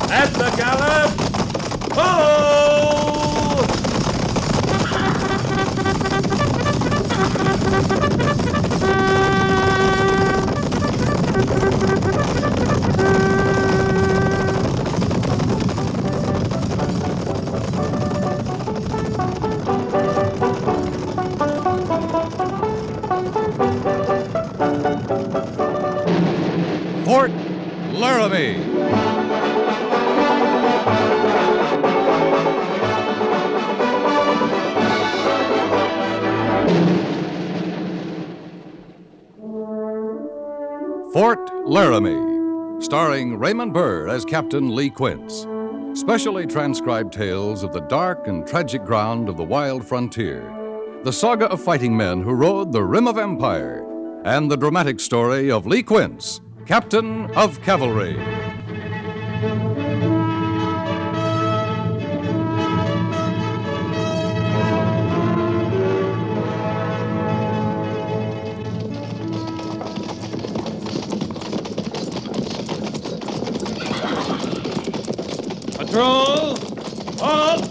At the gallop! Ho! Fort Laramie. Fort Laramie, starring Raymond Burr as Captain Lee Quince. Specially transcribed tales of the dark and tragic ground of the wild frontier, the saga of fighting men who rode the rim of empire, and the dramatic story of Lee Quince, Captain of Cavalry. Patrol! Halt!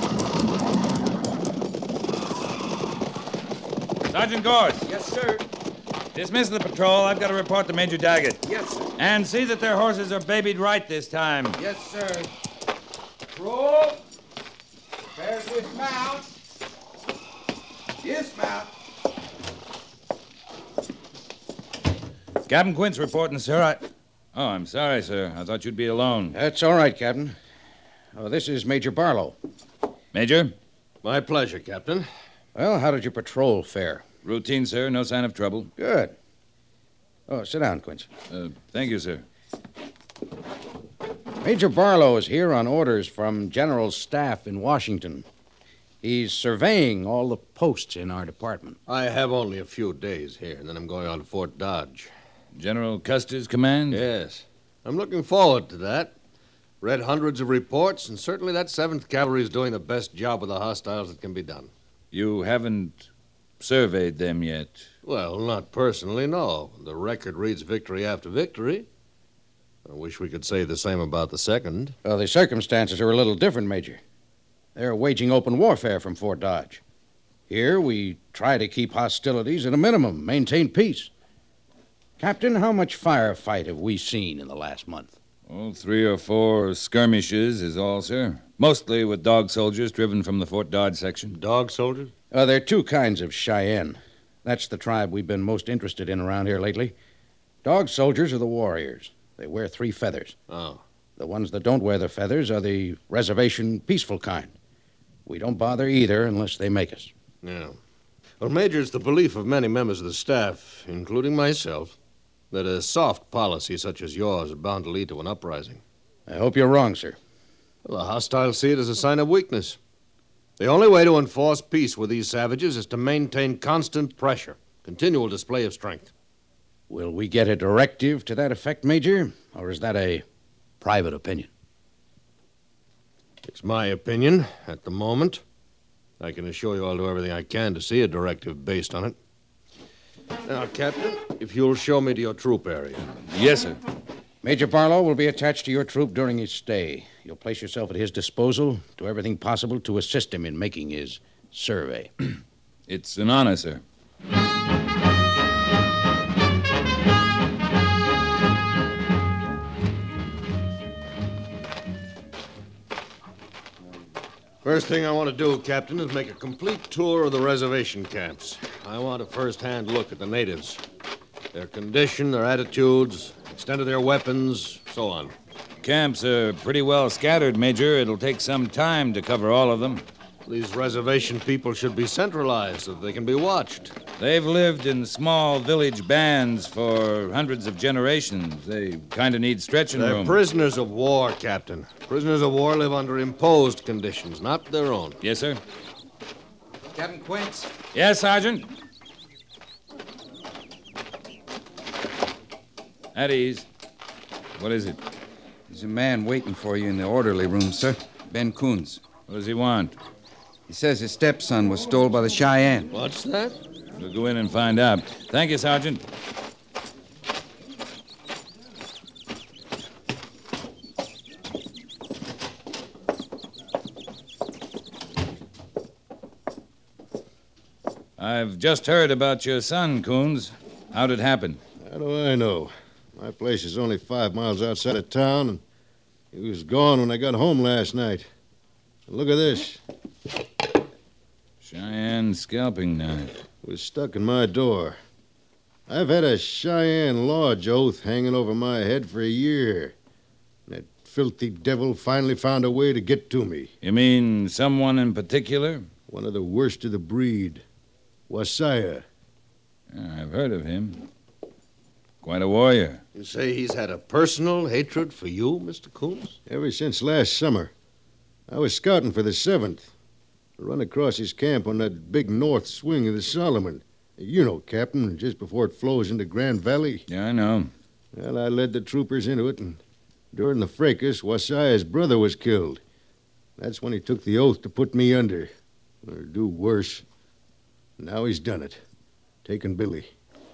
Sergeant Gorse. Yes, sir. Dismiss the patrol. I've got to report to Major Daggett. Yes, sir. And see that their horses are babied right this time. Yes, sir. Roll. Prepare to dismount. Dismount. Captain Quince reporting, sir. Oh, I'm sorry, sir. I thought you'd be alone. That's all right, Captain. Oh, this is Major Barlow. Major? My pleasure, Captain. Well, how did your patrol fare? Routine, sir. No sign of trouble. Good. Oh, sit down, Quince. Thank you, sir. Major Barlow is here on orders from General Staff in Washington. He's surveying all the posts in our department. I have only a few days here, and then I'm going on to Fort Dodge. General Custer's command? Yes. I'm looking forward to that. Read hundreds of reports, and certainly that 7th Cavalry is doing the best job with the hostiles that can be done. You haven't surveyed them yet? Well, not personally, no. The record reads victory after victory. I wish we could say the same about the 2nd. Well, the circumstances are a little different, Major. They're waging open warfare from Fort Dodge. Here, we try to keep hostilities at a minimum, maintain peace. Captain, how much firefight have we seen in the last month? Oh, 3 or 4 skirmishes is all, sir. Mostly with dog soldiers driven from the Fort Dodge section. Dog soldiers? There are 2 kinds of Cheyenne. That's the tribe we've been most interested in around here lately. Dog soldiers are the warriors. They wear 3 feathers. Oh. The ones that don't wear the feathers are the reservation peaceful kind. We don't bother either unless they make us. Yeah. Well, Major, it's the belief of many members of the staff, including myself, that a soft policy such as yours is bound to lead to an uprising. I hope you're wrong, sir. Well, the hostiles see it as a sign of weakness. The only way to enforce peace with these savages is to maintain constant pressure, continual display of strength. Will we get a directive to that effect, Major? Or is that a private opinion? It's my opinion at the moment. I can assure you I'll do everything I can to see a directive based on it. Now, Captain, if you'll show me to your troop area. Yes, sir. Major Barlow will be attached to your troop during his stay. You'll place yourself at his disposal, do everything possible to assist him in making his survey. It's an honor, sir. First thing I want to do, Captain, is make a complete tour of the reservation camps. I want a first-hand look at the natives. Their condition, their attitudes, extent of their weapons, so on. Camps are pretty well scattered, Major. It'll take some time to cover all of them. These reservation people should be centralized so that they can be watched. They've lived in small village bands for hundreds of generations. They kind of need stretching They're room. prisoners of war, Captain. Prisoners of war live under imposed conditions, not their own. Yes, sir. Captain Quince? Yes, Sergeant. At ease. What is it? There's a man waiting for you in the orderly room, sir. Ben Coons. What does he want? He says his stepson was stole by the Cheyenne. What's that? We'll go in and find out. Thank you, Sergeant. I've just heard about your son, Coons. How'd it happen? How do I know? My place is only 5 miles outside of town, and he was gone when I got home last night. Look at this. Cheyenne scalping knife. It was stuck in my door. I've had a Cheyenne Lodge oath hanging over my head for a year. That filthy devil finally found a way to get to me. You mean someone in particular? One of the worst of the breed. Wasaya. Yeah, I've heard of him. Quite a warrior. You say he's had a personal hatred for you, Mr. Coons? Ever since last summer. I was scouting for the 7th. I run across his camp on that big north swing of the Solomon. You know, Captain, just before it flows into Grand Valley. Yeah, I know. Well, I led the troopers into it, and during the fracas, Wasaya's brother was killed. That's when he took the oath to put me under, or do worse. Now he's done it. Taken Billy.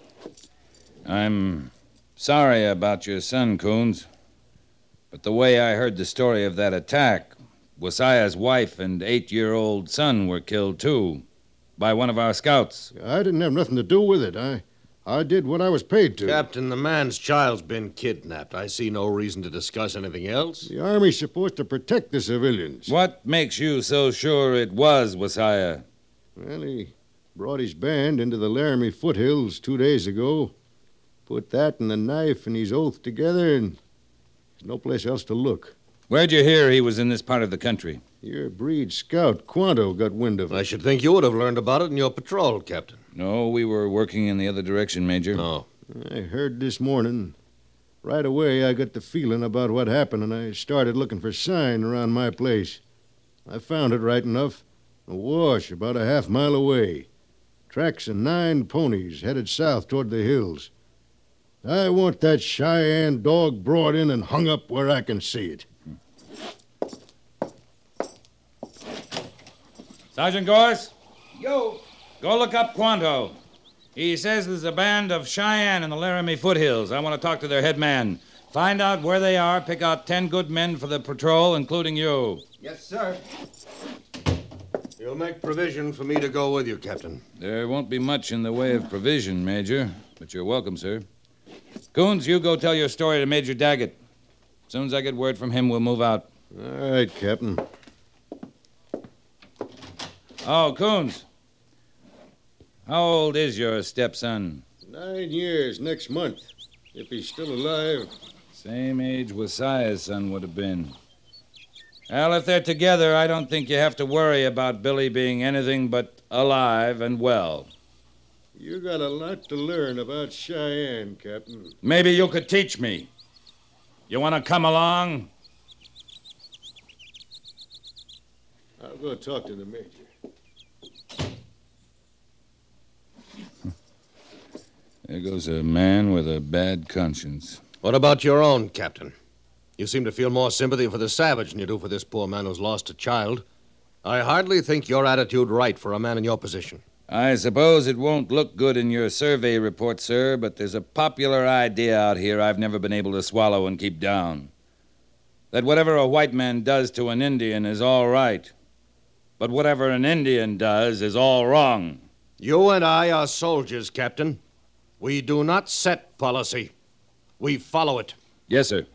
I'm sorry about your son, Coons. But the way I heard the story of that attack, Wasaya's wife and 8-year-old son were killed, too, by one of our scouts. I didn't have nothing to do with it. I did what I was paid to. Captain, the man's child's been kidnapped. I see no reason to discuss anything else. The Army's supposed to protect the civilians. What makes you so sure it was Wasaya? Well, he brought his band into the Laramie foothills 2 days ago. Put that and the knife and his oath together, and there's no place else to look. Where'd you hear he was in this part of the country? Your breed scout, Quanto, got wind of it. I should think you would have learned about it in your patrol, Captain. No, we were working in the other direction, Major. No. I heard this morning. Right away, I got the feeling about what happened, and I started looking for sign around my place. I found it right enough. A wash about a half-mile away. Tracks of 9 ponies headed south toward the hills. I want that Cheyenne dog brought in and hung up where I can see it. Sergeant Gorse? Yo! Go look up Quanto. He says there's a band of Cheyenne in the Laramie foothills. I want to talk to their head man. Find out where they are, pick out 10 good men for the patrol, including you. Yes, sir. You'll make provision for me to go with you, Captain. There won't be much in the way of provision, Major, but you're welcome, sir. Coons, you go tell your story to Major Daggett. As soon as I get word from him, we'll move out. All right, Captain. Oh, Coons. How old is your stepson? 9 years next month, if he's still alive. Same age Wasaya's son would have been. Well, if they're together, I don't think you have to worry about Billy being anything but alive and well. You got a lot to learn about Cheyenne, Captain. Maybe you could teach me. You want to come along? I'll go talk to the major. There goes a man with a bad conscience. What about your own, Captain? You seem to feel more sympathy for the savage than you do for this poor man who's lost a child. I hardly think your attitude right for a man in your position. I suppose it won't look good in your survey report, sir, but there's a popular idea out here I've never been able to swallow and keep down. That whatever a white man does to an Indian is all right. But whatever an Indian does is all wrong. You and I are soldiers, Captain. We do not set policy. We follow it. Yes, sir.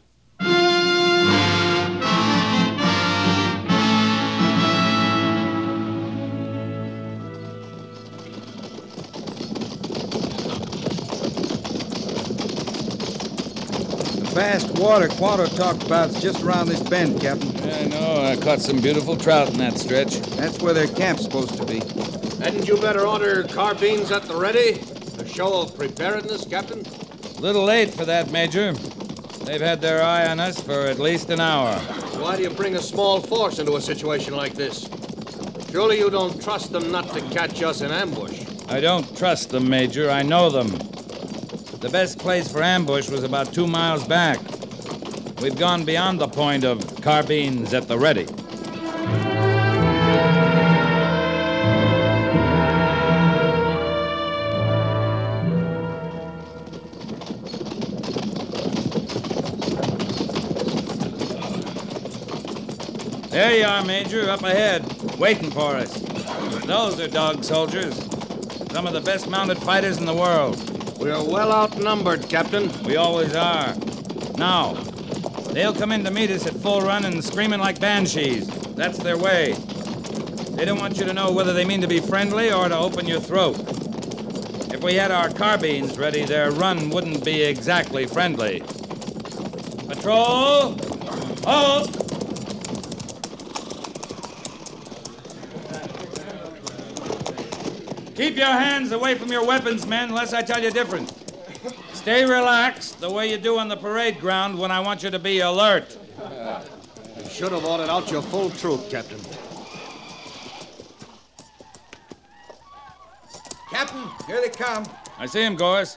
The fast water Quanto talked about is just around this bend, Captain. I know. I caught some beautiful trout in that stretch. That's where their camp's supposed to be. Hadn't you better order carbines at the ready? A show of preparedness, Captain? A little late for that, Major. They've had their eye on us for at least an hour. Why do you bring a small force into a situation like this? Surely you don't trust them not to catch us in ambush. I don't trust them, Major. I know them. The best place for ambush was about 2 miles back. We've gone beyond the point of carbines at the ready. There you are, Major, up ahead, waiting for us. Those are dog soldiers. Some of the best mounted fighters in the world. We're well outnumbered, Captain. We always are. Now, they'll come in to meet us at full run and screaming like banshees. That's their way. They don't want you to know whether they mean to be friendly or to open your throat. If we had our carbines ready, their run wouldn't be exactly friendly. Patrol! Halt! Keep your hands away from your weapons, men, unless I tell you different. Stay relaxed, the way you do on the parade ground when I want you to be alert. You should have ordered out your full troop, Captain. Captain, here they come. I see him, Gorse.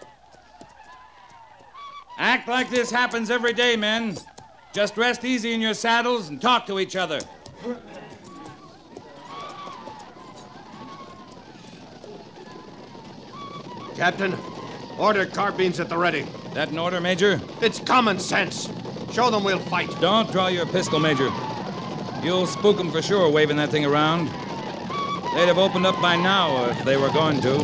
Act like this happens every day, men. Just rest easy in your saddles and talk to each other. Captain, order carbines at the ready. That an order, Major? It's common sense. Show them we'll fight. Don't draw your pistol, Major. You'll spook them for sure, waving that thing around. They'd have opened up by now if they were going to.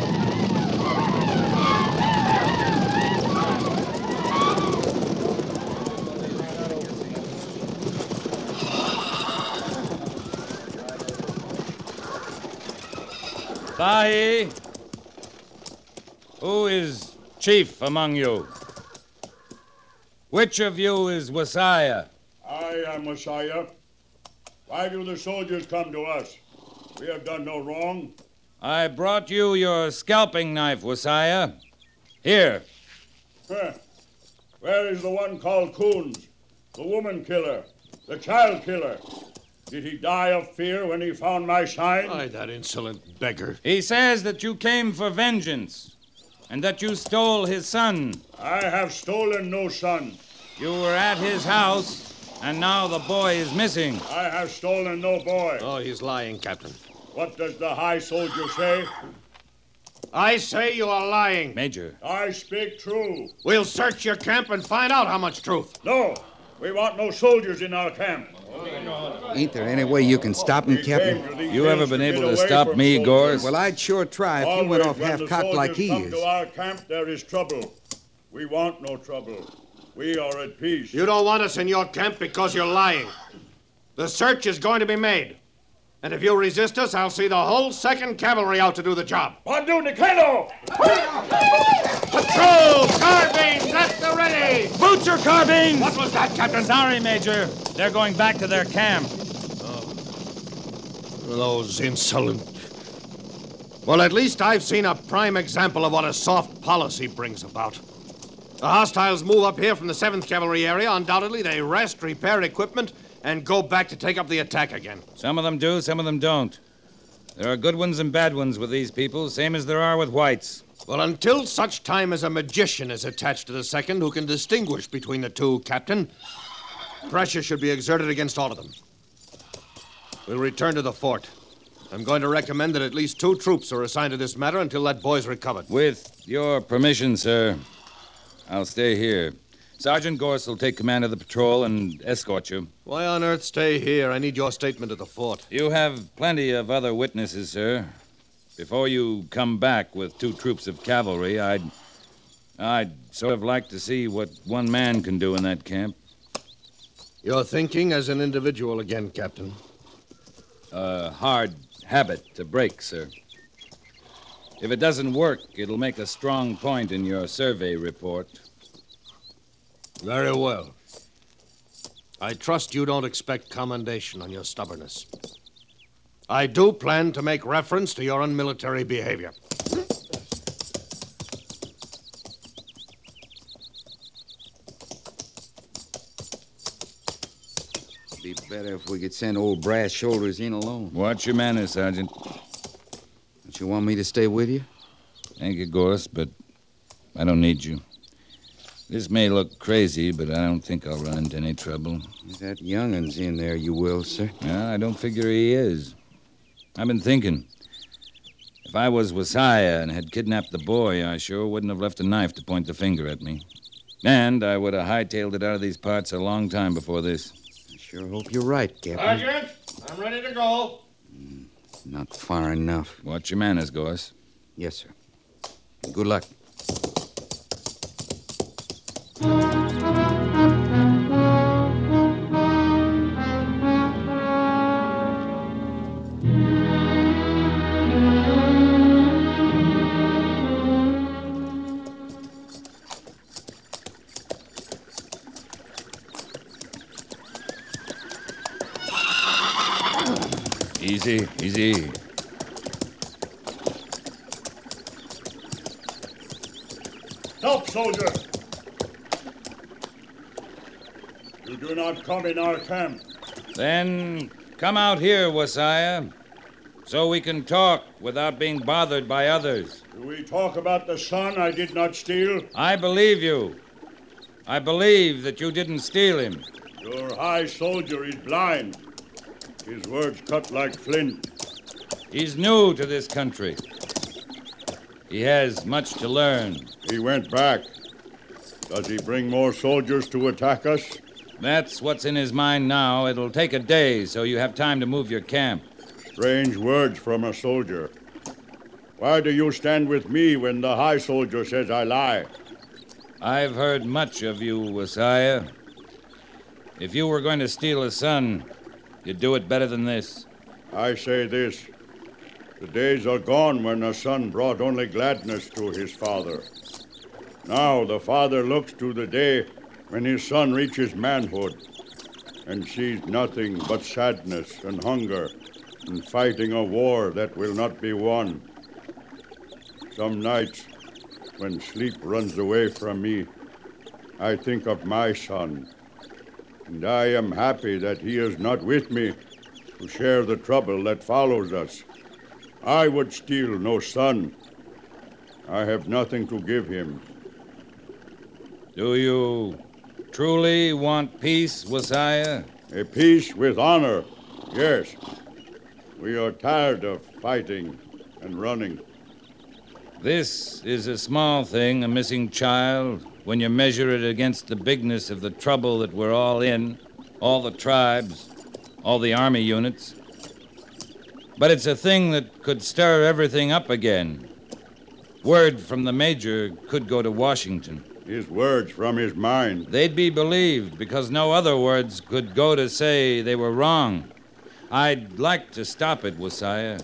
Bahi, who is chief among you? Which of you is Messiah? I am Messiah. Why do the soldiers come to us? We have done no wrong. I brought you your scalping knife, Messiah. Here. Huh. Where is the one called Coons? The woman killer, the child killer. Did he die of fear when he found my sign? Why, that insolent beggar. He says that you came for vengeance and that you stole his son. I have stolen no son. You were at his house, and now the boy is missing. I have stolen no boy. Oh, he's lying, Captain. What does the high soldier say? I say you are lying. Major. I speak true. We'll search your camp and find out how much truth. No, we want no soldiers in our camp. Ain't there any way you can stop him, We Captain? came to these You ever hills been to able get to away stop from me, soldiers. Gorse? Well, I'd sure try if you Always went off when the half-cocked like he soldiers come is. to our camp, there is trouble. We want no trouble. We are at peace. You don't want us in your camp because you're lying. The search is going to be made. And if you resist us, I'll see the whole 2nd Cavalry out to do the job. Pandu Nikeno! Patrol! Carbines at the ready! Boot your carbines! What was that, Captain? Sorry, Major. They're going back to their camp. Those insolent... Well, at least I've seen a prime example of what a soft policy brings about. The hostiles move up here from the 7th Cavalry area. Undoubtedly, they rest, repair equipment, and go back to take up the attack again. Some of them do, some of them don't. There are good ones and bad ones with these people, same as there are with whites. Well, until such time as a magician is attached to the 2nd who can distinguish between the two, Captain, pressure should be exerted against all of them. We'll return to the fort. I'm going to recommend that at least 2 troops are assigned to this matter until that boy's recovered. With your permission, sir, I'll stay here. Sergeant Gorse will take command of the patrol and escort you. Why on earth stay here? I need your statement at the fort. You have plenty of other witnesses, sir. Before you come back with 2 troops of cavalry, I'd sort of like to see what one man can do in that camp. You're thinking as an individual again, Captain. A hard habit to break, sir. If it doesn't work, it'll make a strong point in your survey report. Very well. I trust you don't expect commendation on your stubbornness. I do plan to make reference to your unmilitary behavior. Be better if we could send old Brass Shoulders in alone. Watch your manners, Sergeant. Don't you want me to stay with you? Thank you, Gorse, but I don't need you. This may look crazy, but I don't think I'll run into any trouble. If that youngun's in there, you will, sir. Yeah, I don't figure he is. I've been thinking. If I was Messiah and had kidnapped the boy, I sure wouldn't have left a knife to point the finger at me. And I would have hightailed it out of these parts a long time before this. I sure hope you're right, Captain. Sergeant, I'm ready to go. Not far enough. Watch your manners, Gorse. Yes, sir. Good luck. Easy, easy. Stop, soldier! You do not come in our camp. Then come out here, Wasaya, so we can talk without being bothered by others. Do we talk about the son I did not steal? I believe you. I believe that you didn't steal him. Your high soldier is blind. His words cut like flint. He's new to this country. He has much to learn. He went back. Does he bring more soldiers to attack us? That's what's in his mind now. It'll take a day, so you have time to move your camp. Strange words from a soldier. Why do you stand with me when the high soldier says I lie? I've heard much of you, Wasaya. If you were going to steal a son, you'd do it better than this. I say this. The days are gone when a son brought only gladness to his father. Now the father looks to the day when his son reaches manhood and sees nothing but sadness and hunger and fighting a war that will not be won. Some nights, when sleep runs away from me, I think of my son, and I am happy that he is not with me to share the trouble that follows us. I would steal no son. I have nothing to give him. Do you truly want peace, Wasaya? A peace with honor, yes. We are tired of fighting and running. This is a small thing, a missing child, when you measure it against the bigness of the trouble that we're all in, all the tribes, all the army units. But it's a thing that could stir everything up again. Word from the major could go to Washington. His words from his mind. They'd be believed because no other words could go to say they were wrong. I'd like to stop it, Wasaya.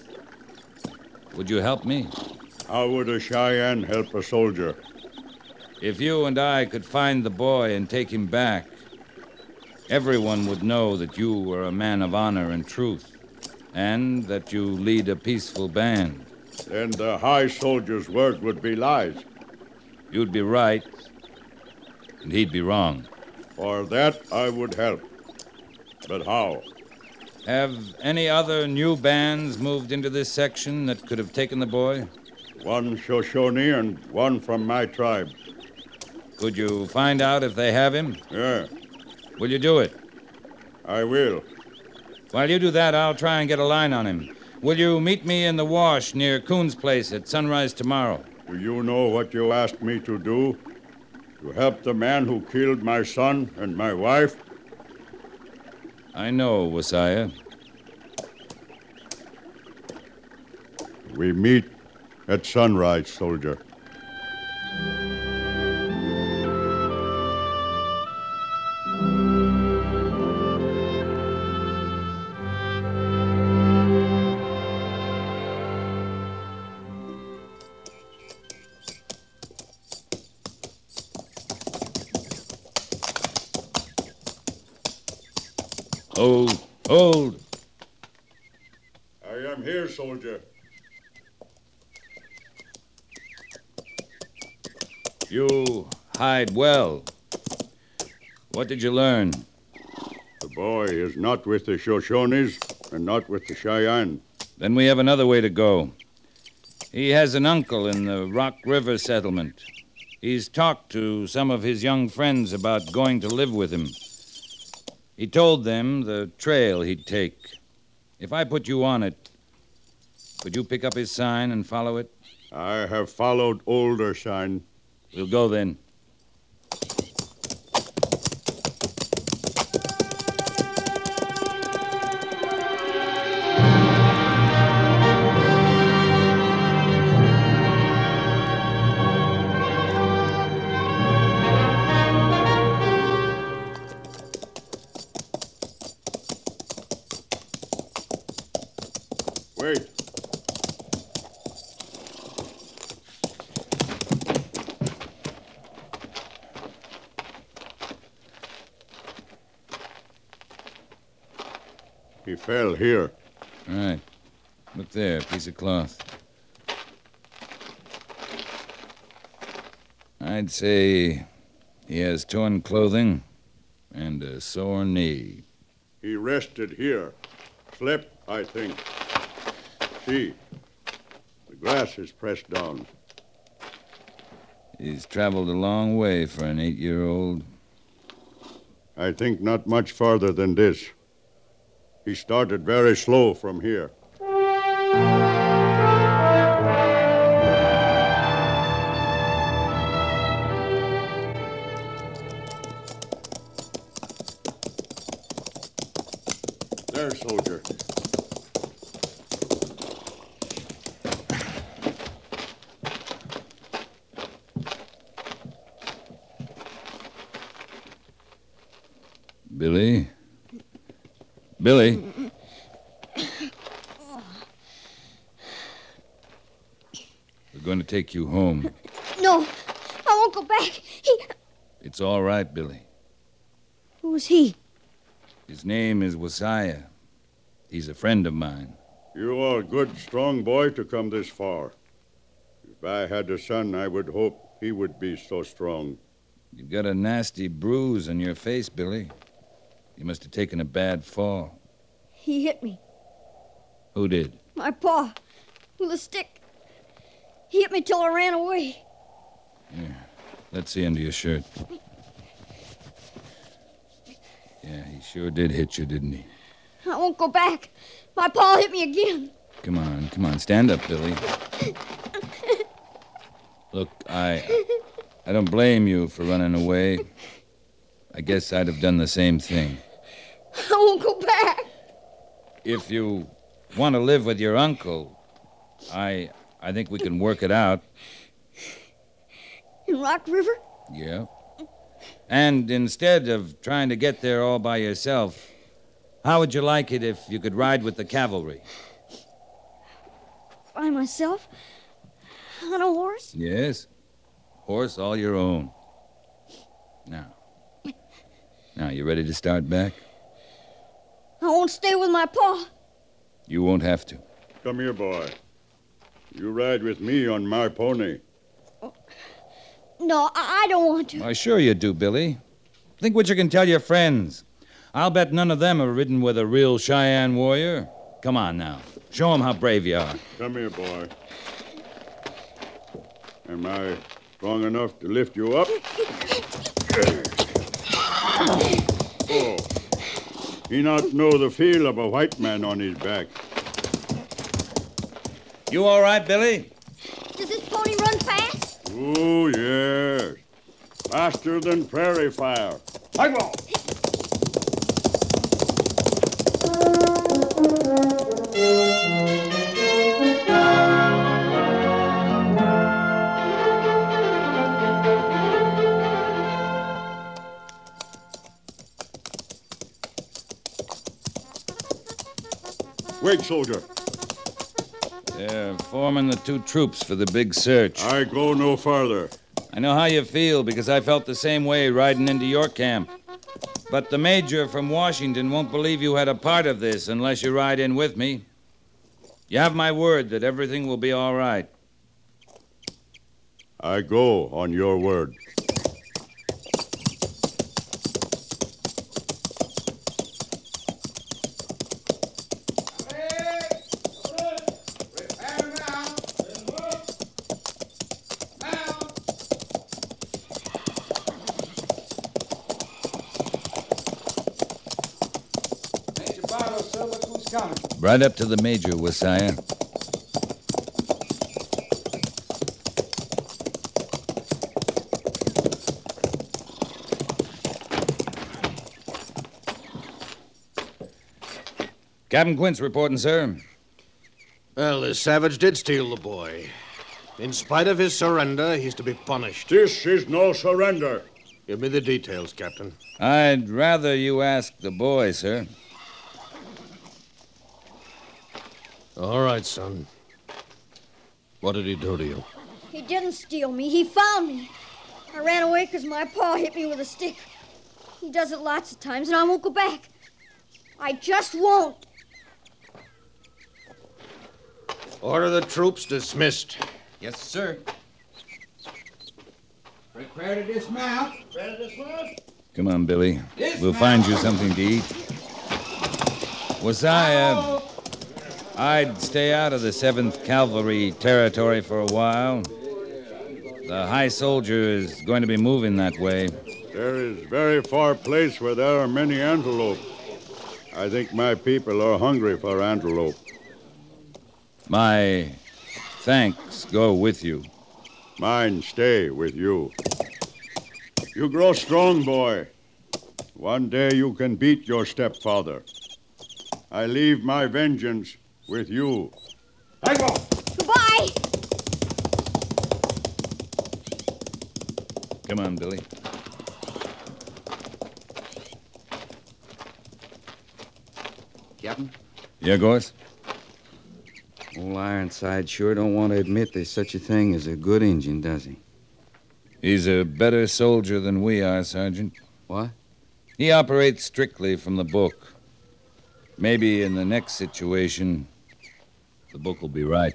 Would you help me? How would a Cheyenne help a soldier? If you and I could find the boy and take him back, everyone would know that you were a man of honor and truth, and that you lead a peaceful band. Then the high soldier's word would be lies. You'd be right, and he'd be wrong. For that I would help. But how? Have any other new bands moved into this section that could have taken the boy? One Shoshone and one from my tribe. Could you find out if they have him? Yeah, Will you do it? I will. While you do that, I'll try and get a line on him. Will you meet me in the wash near Coon's place at sunrise tomorrow? Do you know what you asked me to do? To help the man who killed my son and my wife? I know, Wasaya. We meet at sunrise, soldier. Hold. I am here, soldier. You hide well. What did you learn? The boy is not with the Shoshones and not with the Cheyenne. Then we have another way to go. He has an uncle in the Rock River settlement. He's talked to some of his young friends about going to live with him. He told them the trail he'd take. If I put you on it, could you pick up his sign and follow it? I have followed older sign. We'll go then. He fell here. All right. Look there, piece of cloth. I'd say he has torn clothing and a sore knee. He rested here. Slept, I think. See, the grass is pressed down. He's traveled a long way for an 8-year-old. I think not much farther than this. He started very slow from here. There, soldier. Billy? Billy? We're going to take you home. No, I won't go back. It's all right, Billy. Who's he? His name is Wasiah. He's a friend of mine. You are a good, strong boy to come this far. If I had a son, I would hope he would be so strong. You've got a nasty bruise on your face, Billy. You must have taken a bad fall. He hit me. Who did? My paw. With a stick. He hit me till I ran away. Here, let's see under your shirt. Yeah, he sure did hit you, didn't he? I won't go back. My paw hit me again. Come on. Stand up, Billy. Look, I don't blame you for running away. I guess I'd have done the same thing. I won't go back. If you want to live with your uncle, I think we can work it out. In Rock River? Yeah. And instead of trying to get there all by yourself, how would you like it if you could ride with the cavalry? By myself? On a horse? Yes. Horse all your own. Now, you ready to start back? I won't stay with my paw. You won't have to. Come here, boy. You ride with me on my pony. No, I don't want to. Why, sure you do, Billy. Think what you can tell your friends. I'll bet none of them have ridden with a real Cheyenne warrior. Come on now. Show them how brave you are. Come here, boy. Am I strong enough to lift you up? Oh. He not know the feel of a white man on his back. You all right, Billy? Does this pony run fast? Oh, yes. Faster than prairie fire. I go. Wait, soldier. They're forming the two troops for the big search. I go no farther. I know how you feel because I felt the same way riding into your camp. But the major from Washington won't believe you had a part of this unless you ride in with me. You have my word that everything will be all right. I go on your word. Right up to the major, Wasiah. Captain Quince reporting, sir. Well, this savage did steal the boy. In spite of his surrender, he's to be punished. This is no surrender. Give me the details, Captain. I'd rather you ask the boy, sir. All right, son. What did he do to you? He didn't steal me. He found me. I ran away because my paw hit me with a stick. He does it lots of times, and I won't go back. I just won't. Order the troops dismissed. Yes, sir. Prepare to dismount. Come on, Billy. We'll find you something to eat. I'd stay out of the 7th Cavalry territory for a while. The high soldier is going to be moving that way. There is very far place where there are many antelope. I think my people are hungry for antelope. My thanks go with you. Mine stay with you. You grow strong, boy. One day you can beat your stepfather. I leave my vengeance with you. Goodbye. Come on, Billy. Captain? Yeah, Gorse? Old Ironside sure don't want to admit there's such a thing as a good Injun, does he? He's a better soldier than we are, Sergeant. What? He operates strictly from the book. Maybe in the next situation, the book will be right.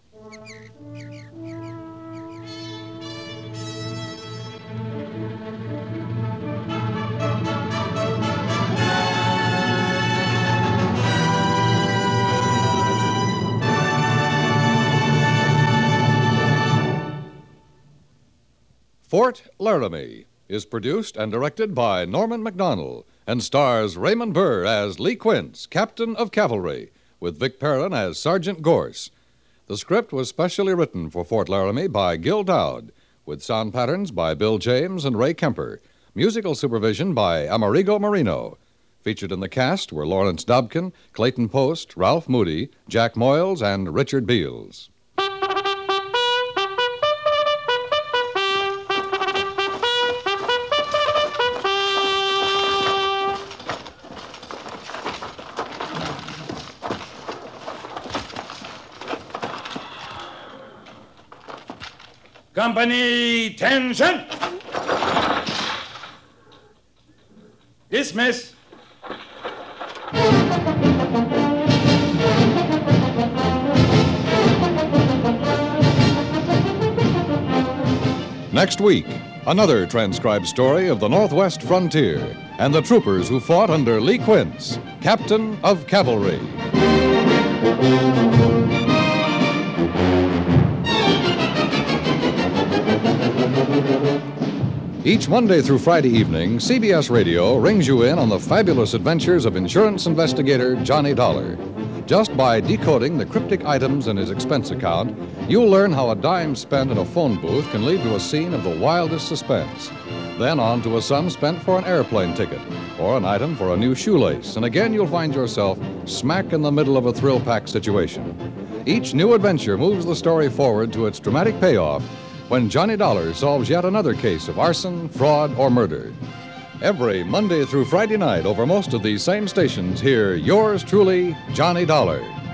Fort Laramie is produced and directed by Norman MacDonald and stars Raymond Burr as Lee Quince, Captain of Cavalry, with Vic Perrin as Sergeant Gorse. The script was specially written for Fort Laramie by Gil Dowd, with sound patterns by Bill James and Ray Kemper, musical supervision by Amerigo Marino. Featured in the cast were Lawrence Dobkin, Clayton Post, Ralph Moody, Jack Moyles, and Richard Beals. Company, tension! Dismiss. Next week, another transcribed story of the Northwest frontier and the troopers who fought under Lee Quince, Captain of Cavalry. Each Monday through Friday evening, CBS Radio rings you in on the fabulous adventures of insurance investigator Johnny Dollar. Just by decoding the cryptic items in his expense account, you'll learn how a dime spent in a phone booth can lead to a scene of the wildest suspense. Then on to a sum spent for an airplane ticket or an item for a new shoelace. And again, you'll find yourself smack in the middle of a thrill-packed situation. Each new adventure moves the story forward to its dramatic payoff when Johnny Dollar solves yet another case of arson, fraud, or murder. Every Monday through Friday night over most of these same stations, hear yours truly, Johnny Dollar.